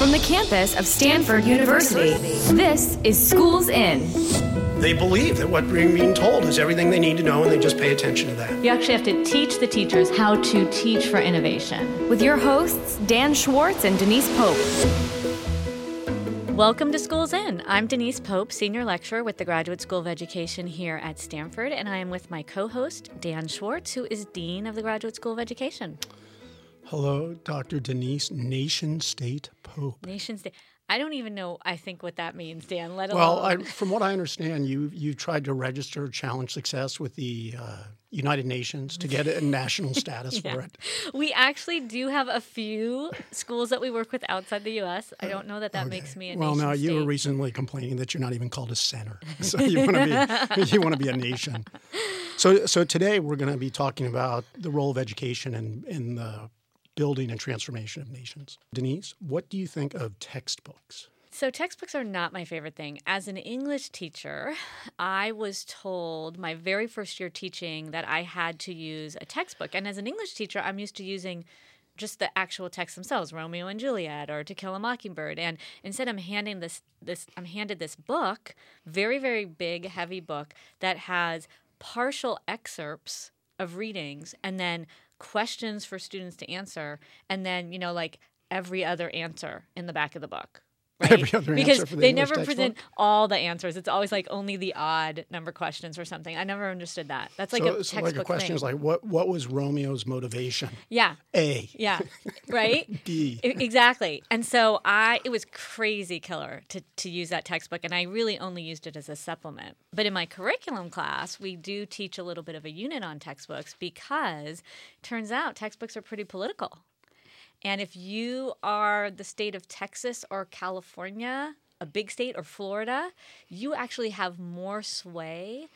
From the campus of Stanford University, this is Schools In. They believe that what they're being told is everything they need to know, and they just pay attention to that. You actually have to teach the teachers how to teach for innovation. With your hosts, Dan Schwartz and Denise Pope. Welcome to Schools In. I'm Denise Pope, Senior Lecturer with the Graduate School of Education here at Stanford, and I am with my co-host, Dan Schwartz, who is Dean of the Graduate School of Education. Hello, Dr. Denise Nation State Pope. Nation State. I don't even know, I think, what that means, Dan, let alone... Well, from what I understand, you tried to register Challenge Success with the United Nations to get a national status for it. We actually do have a few schools that we work with outside the U.S. I don't know that makes me a nation Well, now, state. you were recently complaining that you're not even called a center. So you want to be a nation. So today we're going to be talking about the role of education in the building and transformation of nations. Denise, what do you think of textbooks? So textbooks are not my favorite thing. As an English teacher, I was told my very first year teaching that I had to use a textbook. And as an English teacher, I'm used to using just the actual texts themselves, Romeo and Juliet or To Kill a Mockingbird. And instead I'm handed this book, very, very big, heavy book that has partial excerpts of readings and then questions for students to answer, and then, like every other answer in the back of the book. Right? Every other because answer for the they English never present textbook? all the answers. It's always like only the odd number questions or something. I never understood that. That's like a textbook like a question thing. is like, what was Romeo's motivation? Yeah. A. Yeah. Right? D. Exactly. And so it was crazy killer to use that textbook, and I really only used it as a supplement. But in my curriculum class, we do teach a little bit of a unit on textbooks because it turns out textbooks are pretty political. And if you are the state of Texas or California, a big state, or Florida, you actually have more sway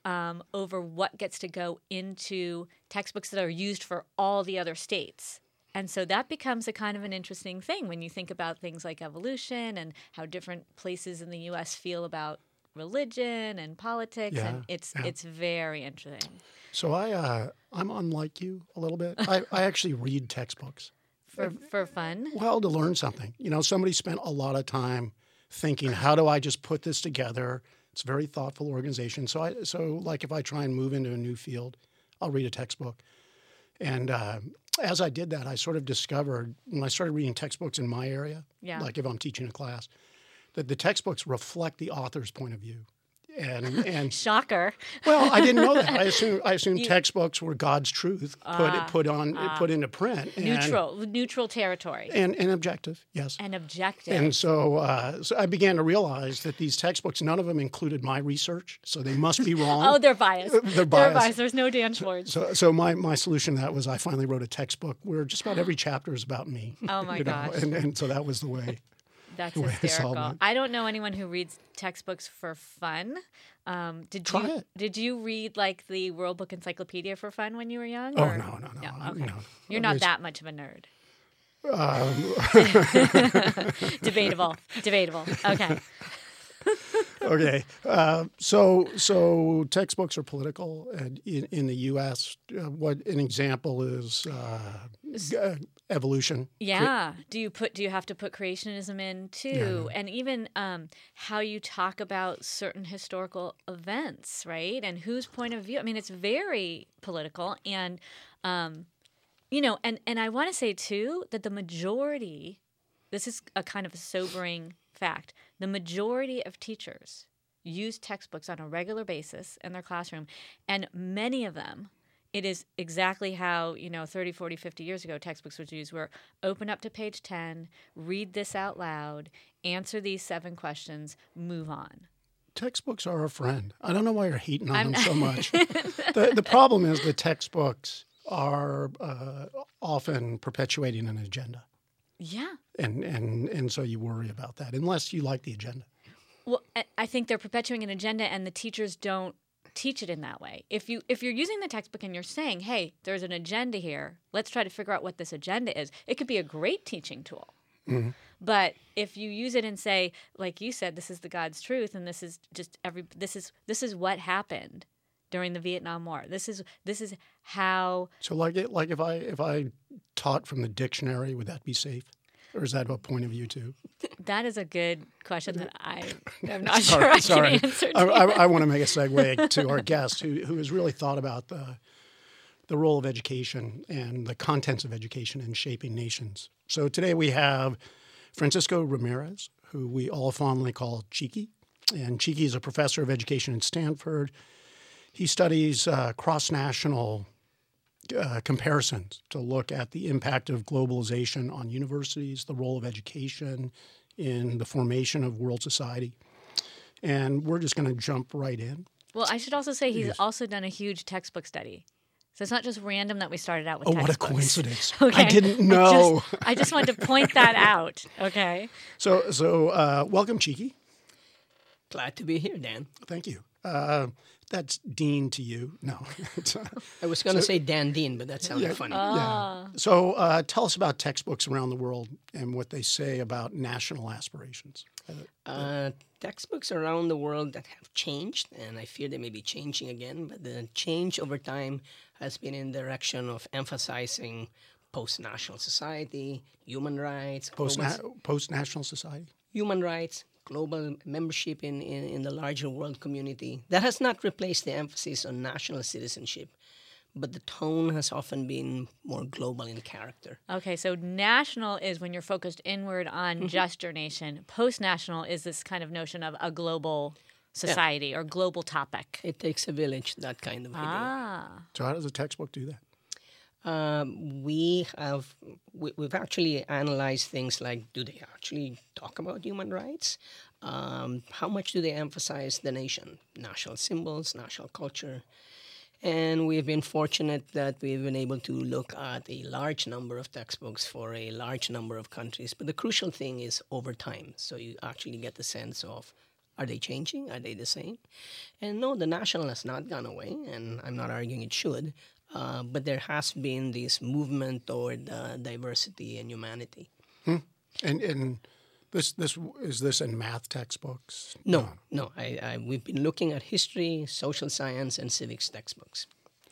over what gets to go into textbooks that are used for all the other states. And so that becomes a kind of an interesting thing when you think about things like evolution and how different places in the U.S. feel about religion and politics. Yeah, And it's very interesting. So I'm unlike you a little bit. I actually read textbooks. For fun? Well, to learn something. Somebody spent a lot of time thinking, how do I just put this together? It's a very thoughtful organization. So like if I try and move into a new field, I'll read a textbook. And as I did that, I sort of discovered when I started reading textbooks in my area, like if I'm teaching a class, that the textbooks reflect the author's point of view. And Shocker. Well, I didn't know that. I assumed textbooks were God's truth put into print. Neutral territory. And objective, yes. And objective. And so I began to realize that these textbooks, none of them included my research, so they must be wrong. Oh, they're biased. They're biased. There's no Dan Schwartz. So my solution to that was I finally wrote a textbook where just about every chapter is about me. Oh, my gosh. And so that was the way. That's the way I hysterical. solved it. I don't know anyone who reads textbooks for fun. Try it. Did you read like the World Book Encyclopedia for fun when you were young? Oh, or? no. Okay. No. You're not that much of a nerd. Debatable. Okay. Okay. So textbooks are political in the U.S. What an example is evolution. Yeah. Do you have to put creationism in too? Yeah. And even how you talk about certain historical events, right? And whose point of view? I mean, it's very political, and and I want to say too that the majority. This is a kind of a sobering fact. The majority of teachers use textbooks on a regular basis in their classroom, and many of them, it is exactly how, 30, 40, 50 years ago textbooks were used, where open up to page 10, read this out loud, answer these 7 questions, move on. Textbooks are a friend. I don't know why you're hating on them so much. The problem is the textbooks are often perpetuating an agenda. Yeah. And so you worry about that, unless you like the agenda. Well, I think they're perpetuating an agenda, and the teachers don't teach it in that way. If you're using the textbook and you're saying, hey, there's an agenda here, let's try to figure out what this agenda is, it could be a great teaching tool. Mm-hmm. But if you use it and say, like you said, this is the God's truth, and this is just this is what happened during the Vietnam War. This is how. So like if I taught from the dictionary, would that be safe? Or is that a point of view too? That is a good question that I am not sure I can answer to. I want to make a segue to our guest who has really thought about the role of education and the contents of education in shaping nations. So today we have Francisco Ramirez, who we all fondly call Cheeky. And Cheeky is a professor of education at Stanford. He studies cross-national comparisons to look at the impact of globalization on universities, the role of education in the formation of world society. And we're just going to jump right in. Well, I should also say he's also done a huge textbook study. So it's not just random that we started out with textbooks. Textbooks. What a coincidence. Okay. I didn't know. I just wanted to point that out. Okay. So welcome, Cheeky. Glad to be here, Dan. Thank you. That's Dean to you. No. I was going to say Dan Dean, but that sounded funny. Yeah. So tell us about textbooks around the world and what they say about national aspirations. Textbooks around the world that have changed, and I fear they may be changing again, but the change over time has been in the direction of emphasizing post-national society, human rights. Post-national society? Human rights, global membership in the larger world community. That has not replaced the emphasis on national citizenship, but the tone has often been more global in character. Okay, so national is when you're focused inward on just your nation. Post-national is this kind of notion of a global society or global topic. It takes a village, that kind of idea. So how does a textbook do that? We've actually analyzed things like, do they actually talk about human rights? How much do they emphasize the nation, national symbols, national culture? And we've been fortunate that we've been able to look at a large number of textbooks for a large number of countries. But the crucial thing is over time. So you actually get the sense of, are they changing? Are they the same? And no, the national has not gone away, and I'm not arguing it should. But there has been this movement toward diversity and humanity. And this is this in math textbooks? No. We've been looking at history, social science, and civics textbooks.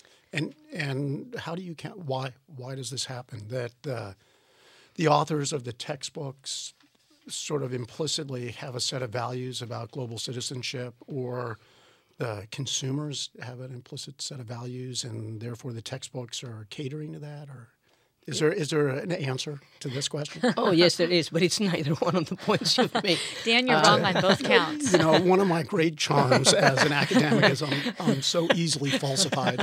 And how do you count? Why does this happen? That the authors of the textbooks sort of implicitly have a set of values about global citizenship, or the consumers have an implicit set of values, and therefore the textbooks are catering to that? Or is there an answer to this question? Oh, yes, there is, but it's neither one of the points you've made. Dan, you're wrong on both counts. One of my great charms as an academic is I'm so easily falsified.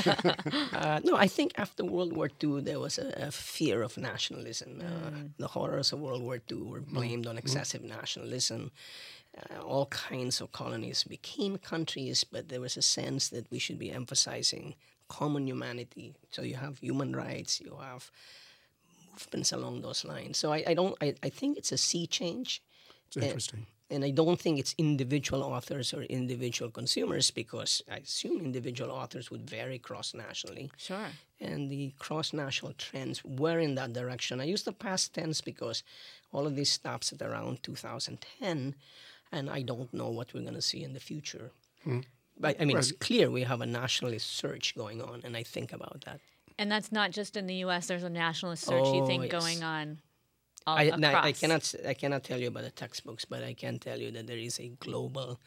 No, I think after World War II, there was a fear of nationalism. The horrors of World War II were blamed on excessive nationalism. All kinds of colonies became countries, but there was a sense that we should be emphasizing common humanity. So you have human rights, you have movements along those lines. So I think it's a sea change. It's interesting. And I don't think it's individual authors or individual consumers, because I assume individual authors would vary cross-nationally. Sure. And the cross-national trends were in that direction. I use the past tense because all of this stops at around 2010, and I don't know what we're going to see in the future. But I mean, it's clear we have a nationalist surge going on, and I think about that. And that's not just in the U.S. There's a nationalist surge, you think, going on all across. I cannot tell you about the textbooks, but I can tell you that there is a global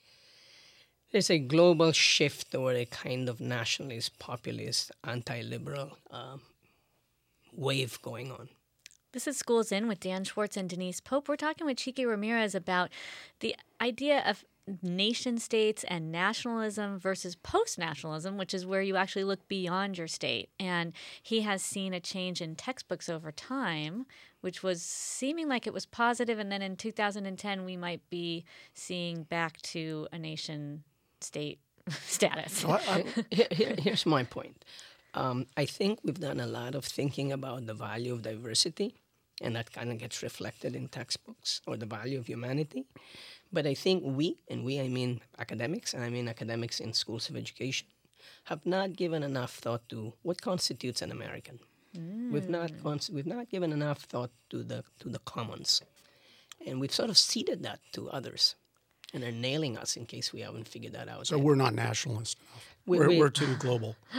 shift toward a kind of nationalist, populist, anti-liberal wave going on. This is Schools In with Dan Schwartz and Denise Pope. We're talking with Cheeky Ramirez about the idea of nation states and nationalism versus post-nationalism, which is where you actually look beyond your state. And he has seen a change in textbooks over time, which was seeming like it was positive, and then in 2010 we might be seeing back to a nation-state status. Here's my point. I think we've done a lot of thinking about the value of diversity, and that kind of gets reflected in textbooks, or the value of humanity. But I think we, and we I mean academics, and I mean academics in schools of education, have not given enough thought to what constitutes an American. We've not given enough thought to the commons, and we've sort of ceded that to others, and they're nailing us in case we haven't figured that out. So we're not nationalist enough. We're too global.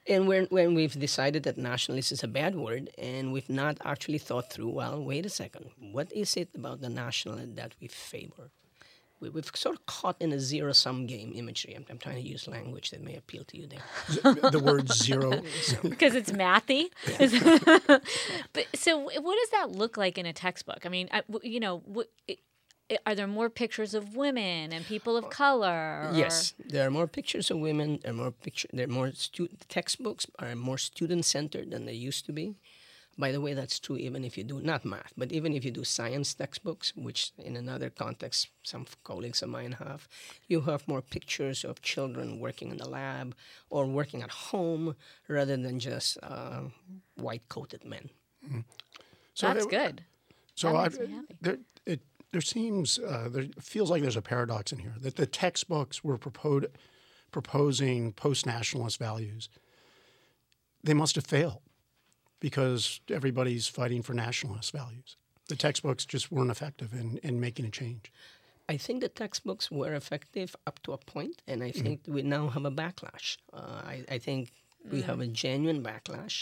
And when we've decided that nationalist is a bad word, and we've not actually thought through, well, wait a second, what is it about the national that we favor? We've sort of caught in a zero-sum game imagery. I'm trying to use language that may appeal to you there. The word zero. Because it's mathy. But so, what does that look like in a textbook? I mean, are there more pictures of women and people of color? Yes, there are more pictures of women. Textbooks are more student-centered than they used to be. By the way, that's true even if you do, not math, but even if you do science textbooks, which in another context some colleagues of mine have, you have more pictures of children working in the lab or working at home rather than just white-coated men. Mm-hmm. That's good. So that makes me happy. there seems, there feels like there's a paradox in here, that the textbooks were proposing post-nationalist values. They must have failed, because everybody's fighting for nationalist values. The textbooks just weren't effective in making a change. I think the textbooks were effective up to a point, and I think we now have a backlash. I think we have a genuine backlash.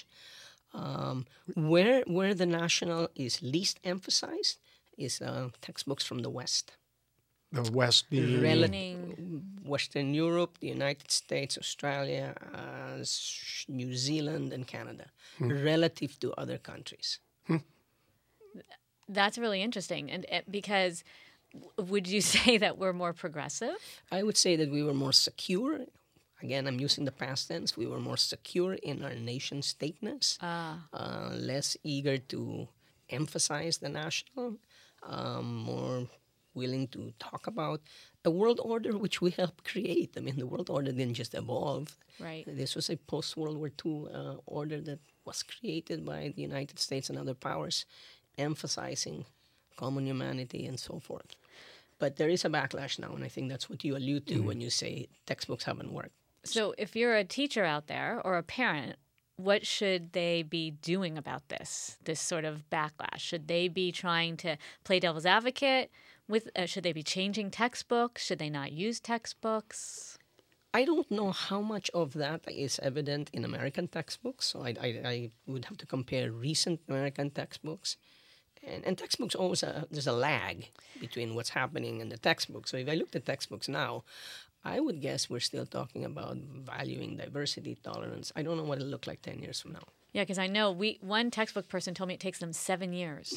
Where the national is least emphasized is textbooks from the West. The West being... Western Europe, the United States, Australia, New Zealand, and Canada, relative to other countries. That's really interesting. And because would you say that we're more progressive? I would say that we were more secure. Again, I'm using the past tense. We were more secure in our nation stateness, less eager to emphasize the national, more willing to talk about a world order which we helped create. I mean, the world order didn't just evolve. Right. This was a post-World War II order that was created by the United States and other powers, emphasizing common humanity and so forth. But there is a backlash now, and I think that's what you allude to when you say textbooks haven't worked. So if you're a teacher out there or a parent, what should they be doing about this sort of backlash? Should they be trying to play devil's advocate? Should they be changing textbooks? Should they not use textbooks? I don't know how much of that is evident in American textbooks. So I would have to compare recent American textbooks. And textbooks always, there's a lag between what's happening and the textbook. So if I look at textbooks now, I would guess we're still talking about valuing diversity, tolerance. I don't know what it'll look like 10 years from now. Yeah, because I know one textbook person told me it takes them 7 years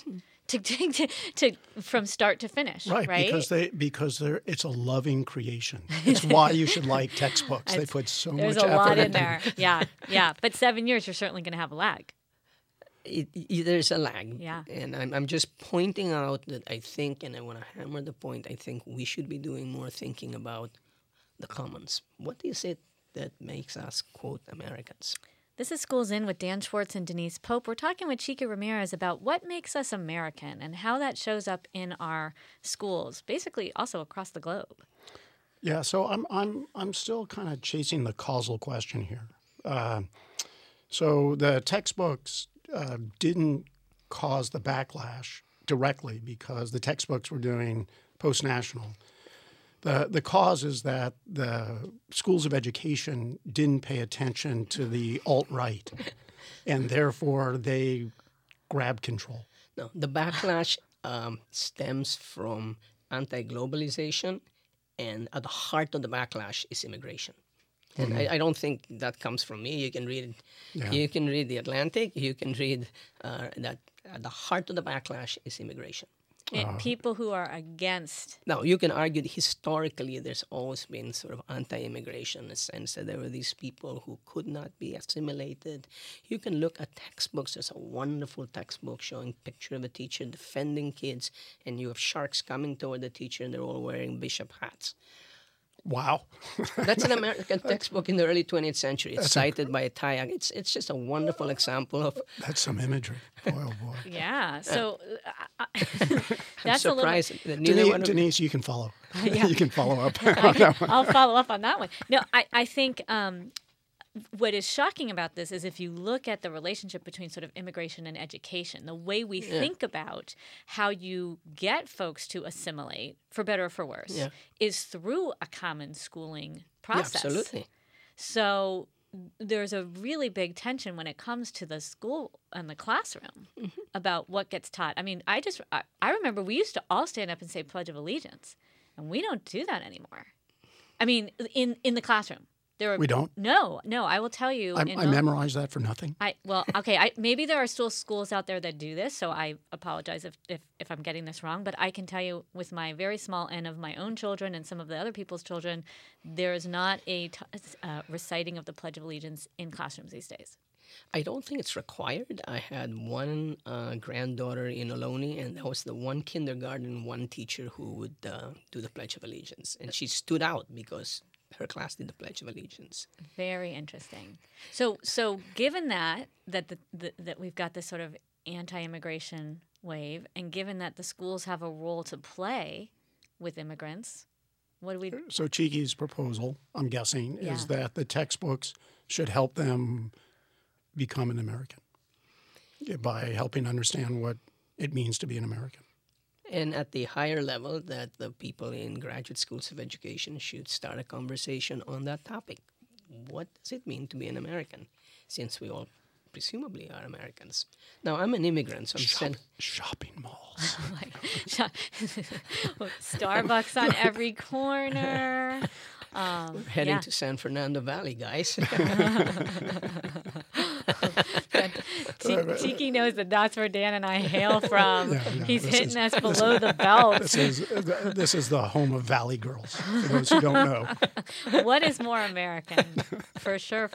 to from start to finish. Right? Because it's a loving creation. It's why you should like textbooks. They put so much effort into it. There's a lot in there. Yeah. But 7 years, you're certainly going to have a lag. There's a lag. Yeah. And I'm just pointing out that I think, and I want to hammer the point, I think we should be doing more thinking about the commons. What is it that makes us, quote, Americans? This is Schools In with Dan Schwartz and Denise Pope. We're talking with Chica Ramirez about what makes us American and how that shows up in our schools, basically also across the globe. Yeah, so I'm still kind of chasing the causal question here. So the textbooks didn't cause the backlash directly because the textbooks were doing post-national. The cause is that the schools of education didn't pay attention to the alt-right, and therefore they grabbed control. No, the backlash stems from anti-globalization, and at the heart of the backlash is immigration. And I don't think that comes from me. You can read You can read The Atlantic. You can read that at the heart of the backlash is immigration. And people who are against... Now, you can argue that historically there's always been sort of anti-immigration in the sense that there were these people who could not be assimilated. You can look at textbooks. There's a wonderful textbook showing a picture of a teacher defending kids, and you have sharks coming toward the teacher, and they're all wearing bishop hats. Wow. That's an American textbook in the early 20th century. It's cited by TIAC. It's just a wonderful example of... That's some imagery. Boy, oh boy. Yeah. So that's I'm surprised that Denise, you can follow. You can follow up. I'll follow up on that one. No, I think... what is shocking about this is if you look at the relationship between sort of immigration and education, the way we think about how you get folks to assimilate, for better or for worse, is through a common schooling process. Yeah, absolutely. So there's a really big tension when it comes to the school and the classroom about what gets taught. I mean, I remember we used to all stand up and say Pledge of Allegiance, and we don't do that anymore. I mean, in the classroom. We don't? No. I will tell you. I memorized that for nothing. Maybe there are still schools out there that do this, so I apologize if I'm getting this wrong. But I can tell you, with my very small n of my own children and some of the other people's children, there is not a reciting of the Pledge of Allegiance in classrooms these days. I don't think it's required. I had one granddaughter in Ohlone, and that was the one kindergarten, one teacher who would do the Pledge of Allegiance. And she stood out because her class did the Pledge of Allegiance. Very interesting. So given that we've got this sort of anti-immigration wave, and given that the schools have a role to play with immigrants, what do we... So Cheeky's proposal, I'm guessing, is that the textbooks should help them become an American by helping understand what it means to be an American. And at the higher level, that the people in graduate schools of education should start a conversation on that topic. What does it mean to be an American, since we all presumably are Americans? Now, I'm an immigrant, so I'm shopping malls. Starbucks on every corner. We're heading to San Fernando Valley, guys. Cheeky knows that that's where Dan and I hail from. He's hitting us below the belt. This is the home of Valley Girls, for those who don't know. What is more American? For sure.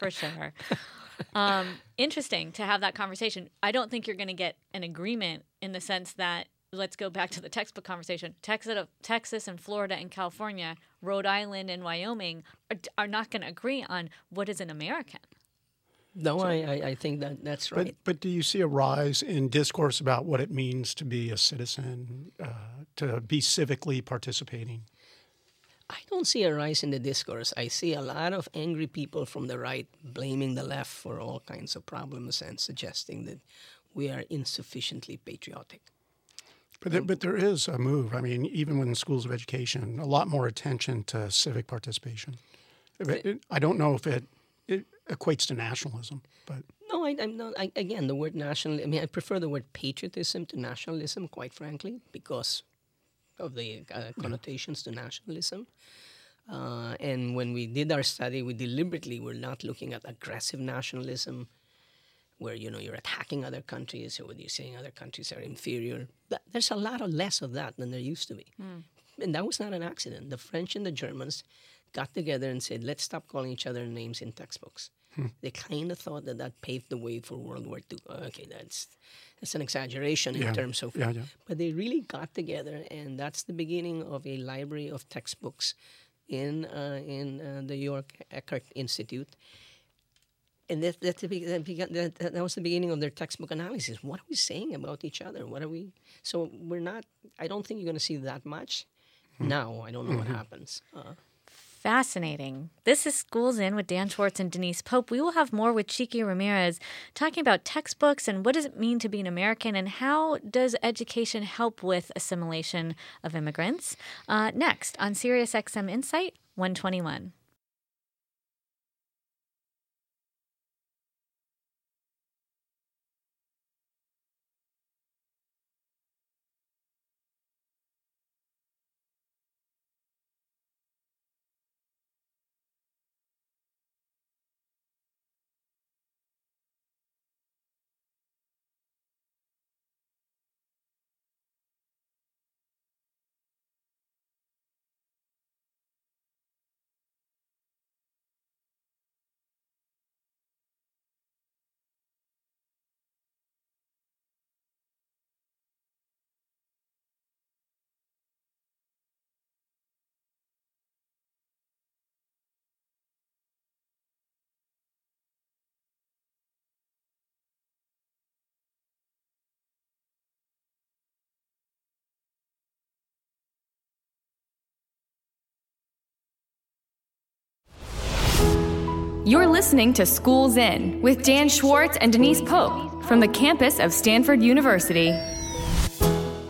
Interesting to have that conversation. I don't think you're going to get an agreement in the sense that, let's go back to the textbook conversation. Texas and Florida and California, Rhode Island and Wyoming are not going to agree on what is an American. No, I think that's right. But do you see a rise in discourse about what it means to be a citizen, to be civically participating? I don't see a rise in the discourse. I see a lot of angry people from the right blaming the left for all kinds of problems and suggesting that we are insufficiently patriotic. But there is a move. I mean, even within schools of education, a lot more attention to civic participation. I don't know if it equates to nationalism, but no, I'm not. Again, the word national. I mean, I prefer the word patriotism to nationalism, quite frankly, because of the connotations to nationalism. And when we did our study, we deliberately were not looking at aggressive nationalism, where you're attacking other countries or you're saying other countries are inferior. There's a lot less of that than there used to be, and that was not an accident. The French and the Germans got together and said, let's stop calling each other names in textbooks. They kind of thought that paved the way for World War II. Okay, that's an exaggeration in terms of... Yeah. But they really got together, and that's the beginning of a library of textbooks in the York Eckert Institute. And that was the beginning of their textbook analysis. What are we saying about each other? So we're not... I don't think you're going to see that much. Now, I don't know what happens. Fascinating. This is Schools In with Dan Schwartz and Denise Pope. We will have more with Cheeky Ramirez talking about textbooks and what does it mean to be an American and how does education help with assimilation of immigrants. Next on SiriusXM Insight 121. You're listening to Schools In with Dan Schwartz and Denise Pope from the campus of Stanford University.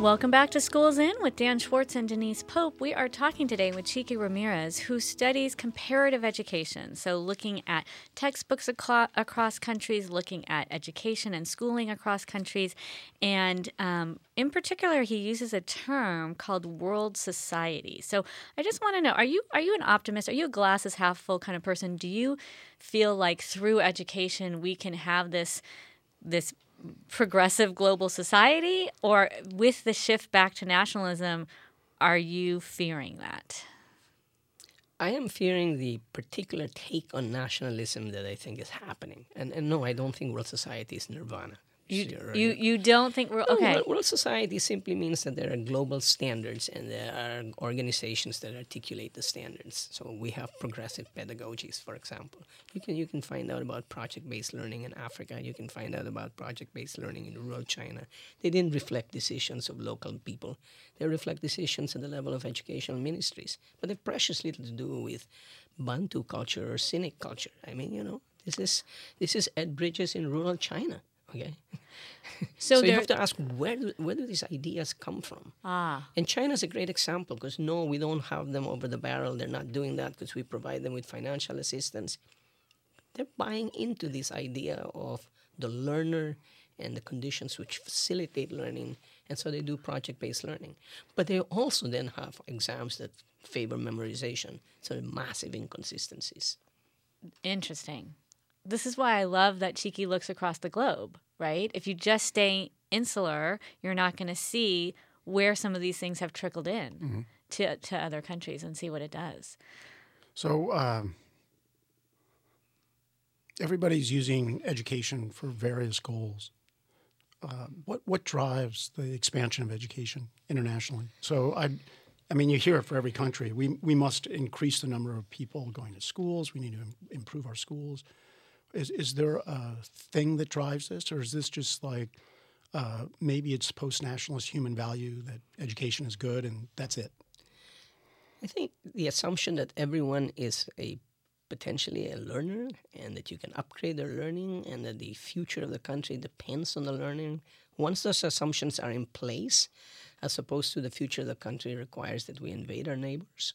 Welcome back to Schools In with Dan Schwartz and Denise Pope. We are talking today with Chiqui Ramirez, who studies comparative education. So looking at textbooks across countries, looking at education and schooling across countries. And in particular, he uses a term called world society. So I just want to know, are you an optimist? Are you a glasses half full kind of person? Do you feel like through education we can have this progressive global society, or with the shift back to nationalism, are you fearing that? I am fearing the particular take on nationalism that I think is happening. And no, I don't think world society is nirvana. You don't think we're okay? No, world society simply means that there are global standards and there are organizations that articulate the standards. So we have progressive pedagogies, for example. You can find out about project-based learning in Africa. You can find out about project-based learning in rural China. They didn't reflect decisions of local people. They reflect decisions at the level of educational ministries. But they have precious little to do with Bantu culture or Cynic culture. I mean, this is Ed Bridges in rural China. Okay, so you have to ask where do these ideas come from? And China's a great example because no, we don't have them over the barrel. They're not doing that because we provide them with financial assistance. They're buying into this idea of the learner and the conditions which facilitate learning, and so they do project-based learning. But they also then have exams that favor memorization, so massive inconsistencies. Interesting. This is why I love that Chiqui looks across the globe, right? If you just stay insular, you're not going to see where some of these things have trickled in to other countries and see what it does. So everybody's using education for various goals. What drives the expansion of education internationally? So I mean, you hear it for every country. We must increase the number of people going to schools. We need to improve our schools. Is there a thing that drives this, or is this just like maybe it's post-nationalist human value that education is good and that's it? I think the assumption that everyone is potentially a learner and that you can upgrade their learning and that the future of the country depends on the learning, once those assumptions are in place, as opposed to the future of the country requires that we invade our neighbors,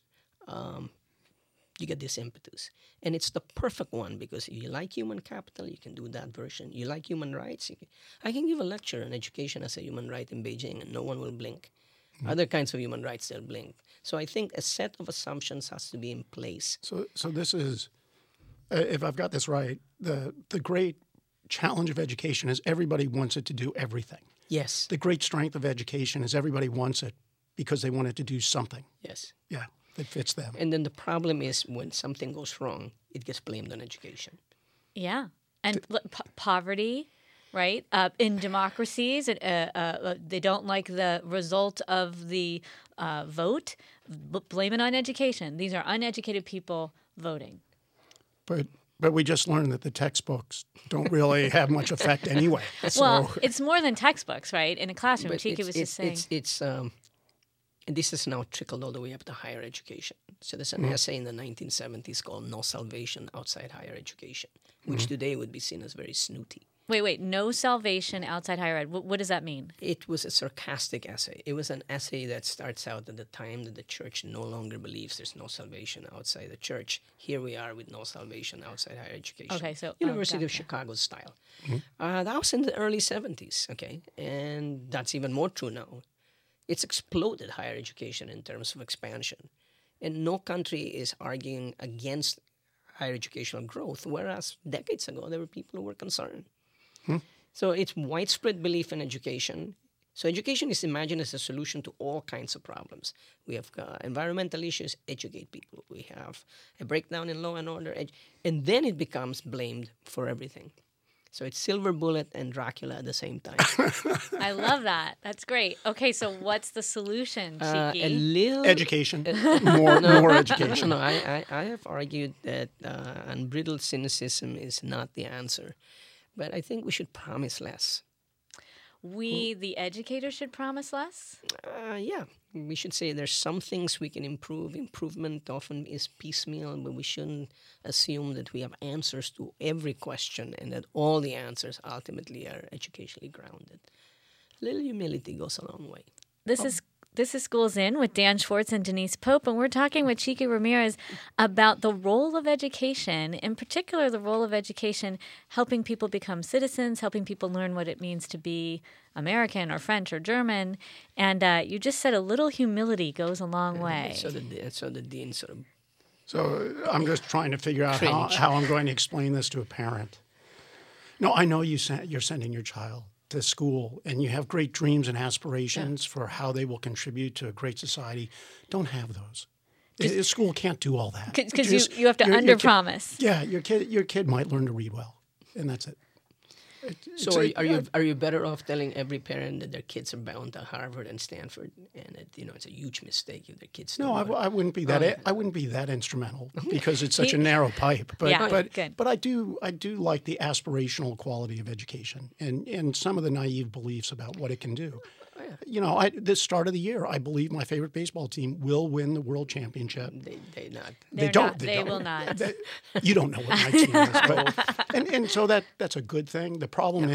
you get this impetus. And it's the perfect one because if you like human capital, you can do that version. You like human rights, I can give a lecture on education as a human right in Beijing and no one will blink. Other kinds of human rights, they'll blink. So I think a set of assumptions has to be in place. So this is, if I've got this right, the great challenge of education is everybody wants it to do everything. Yes. The great strength of education is everybody wants it because they want it to do something. Yes. Yeah. That fits them. And then the problem is when something goes wrong, it gets blamed on education. Yeah. And poverty, right? In democracies, they don't like the result of the vote, blame it on education. These are uneducated people voting. But we just learned that the textbooks don't really have much effect anyway. So. Well, it's more than textbooks, right? In a classroom, Chiqui was just saying. And this has now trickled all the way up to higher education. So there's an essay in the 1970s called No Salvation Outside Higher Education, which today would be seen as very snooty. Wait, no salvation outside higher ed. What does that mean? It was a sarcastic essay. It was an essay that starts out at the time that the church no longer believes there's no salvation outside the church. Here we are with no salvation outside higher education. Okay, so University of Chicago style. That was in the early 70s, okay? And that's even more true now. It's exploded higher education in terms of expansion. And no country is arguing against higher educational growth, whereas decades ago there were people who were concerned. So it's widespread belief in education. So education is imagined as a solution to all kinds of problems. We have environmental issues, educate people. We have a breakdown in law and order, and then it becomes blamed for everything. So it's Silver Bullet and Dracula at the same time. I love that. That's great. Okay, so what's the solution, Chiqui? Education. More education. No, I have argued that unbridled cynicism is not the answer. But I think we should promise less. We, the educators, should promise less? Yeah. We should say there's some things we can improve. Improvement often is piecemeal, but we shouldn't assume that we have answers to every question and that all the answers ultimately are educationally grounded. A little humility goes a long way. This is Schools In with Dan Schwartz and Denise Pope, and we're talking with Chiqui Ramirez about the role of education, in particular the role of education helping people become citizens, helping people learn what it means to be American or French or German. And you just said a little humility goes a long way. So the dean sort of... So I'm just trying to figure out how I'm going to explain this to a parent. No, I know you're sending your child to school and you have great dreams and aspirations for how they will contribute to a great society. Don't have those. School can't do all that. Because you have to underpromise. Yeah, your kid might learn to read well, and that's it. So are you better off telling every parent that their kids are bound to Harvard and Stanford, and it's a huge mistake if their kids? No, I wouldn't be that. I wouldn't be that instrumental because it's such a narrow pipe. But I do like the aspirational quality of education and some of the naive beliefs about what it can do. This start of the year, I believe my favorite baseball team will win the world championship. They don't. They will not. You don't know what my team is, but, and so that's a good thing. The problem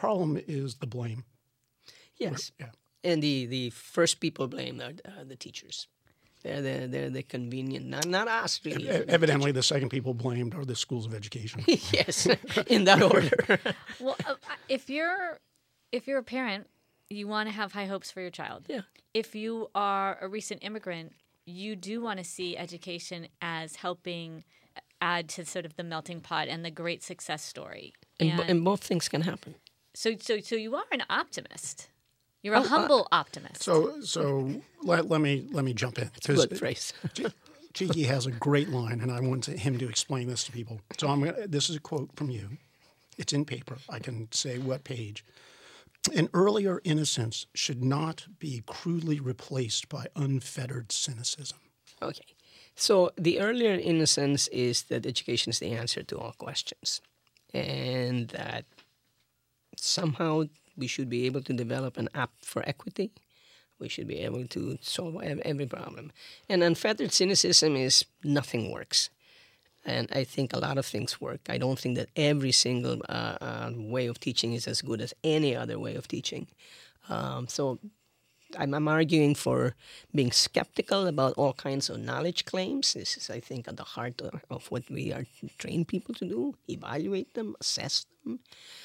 is the blame. Yes. Yeah. And the first people blamed are the teachers. They're the convenient, not us really. Evidently, the second people blamed are the schools of education. Yes, in that order. Well, if you're a parent, you want to have high hopes for your child. Yeah. If you are a recent immigrant, you do want to see education as helping add to sort of the melting pot and the great success story. And both things can happen. So you are an optimist. You're a humble optimist. So let me jump in. Good phrase. Chiqui has a great line, and I want him to explain this to people. So this is a quote from you. It's in paper. I can say what page. An earlier innocence should not be crudely replaced by unfettered cynicism. Okay. So the earlier innocence is that education is the answer to all questions. And that somehow we should be able to develop an app for equity. We should be able to solve every problem. And unfettered cynicism is nothing works. And I think a lot of things work. I don't think that every single way of teaching is as good as any other way of teaching. So I'm arguing for being skeptical about all kinds of knowledge claims. This is, I think, at the heart of what we are trained people to do. Evaluate them, assess them,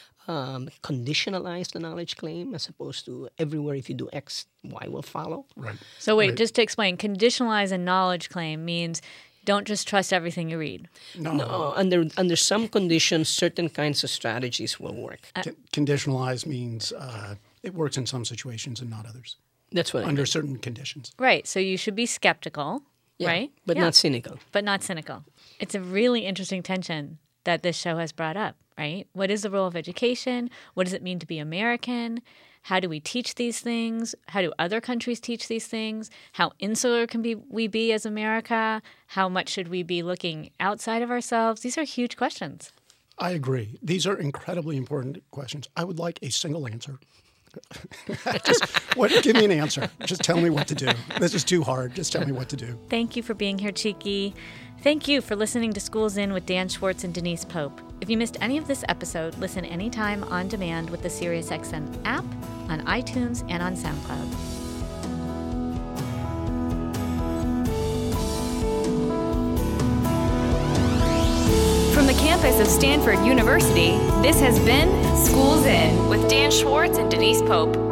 conditionalize the knowledge claim as opposed to everywhere if you do X, Y will follow. Right. So wait, just to explain, conditionalize a knowledge claim means don't just trust everything you read. No. Under some conditions, certain kinds of strategies will work. Conditionalize means it works in some situations and not others. That's what under certain conditions. Right. So you should be skeptical, right? But not cynical. But not cynical. It's a really interesting tension that this show has brought up, right? What is the role of education? What does it mean to be American? How do we teach these things? How do other countries teach these things? How insular can we be as America? How much should we be looking outside of ourselves? These are huge questions. I agree. These are incredibly important questions. I would like a single answer. Give me an answer. Just tell me what to do. This is too hard. Just tell me what to do. Thank you for being here, Chiqui. Thank you for listening to Schools In with Dan Schwartz and Denise Pope. If you missed any of this episode, listen anytime on demand with the SiriusXM app, on iTunes, and on SoundCloud. From the campus of Stanford University, this has been Schools In with Dan Schwartz and Denise Pope.